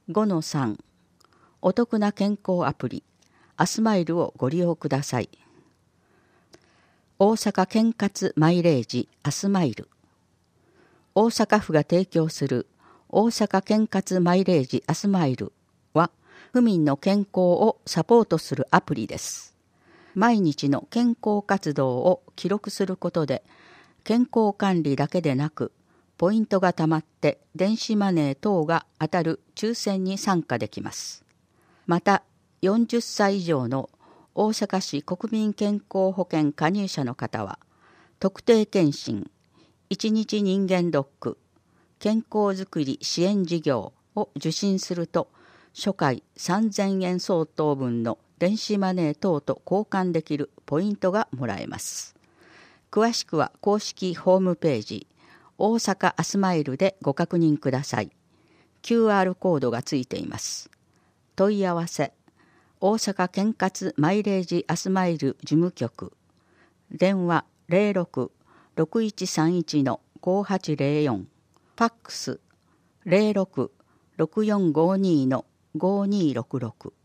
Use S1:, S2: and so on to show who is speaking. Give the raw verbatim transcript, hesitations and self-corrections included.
S1: ごのさん お得な健康アプリアスマイルをご利用ください。大阪健活マイレージアスマイル。大阪府が提供する大阪健活マイレージアスマイルは府民の健康をサポートするアプリです。毎日の健康活動を記録することで健康管理だけでなくポイントがたまって電子マネー等が当たる抽選に参加できます。またよんじゅっさい以上の大阪市国民健康保険加入者の方は特定健診、一日人間ドック、健康づくり支援事業を受診すると初回さんぜんえん相当分の電子マネー等と交換できるポイントがもらえます。詳しくは公式ホームページ大阪アスマイルでご確認ください。キューアール コードがついています。問い合わせ大阪健活マイレージアスマイル事務局電話 ゼロろく ろくいちさんいち ごはちゼロよん ファックス ゼロろく ろくよんごに ごにろくろく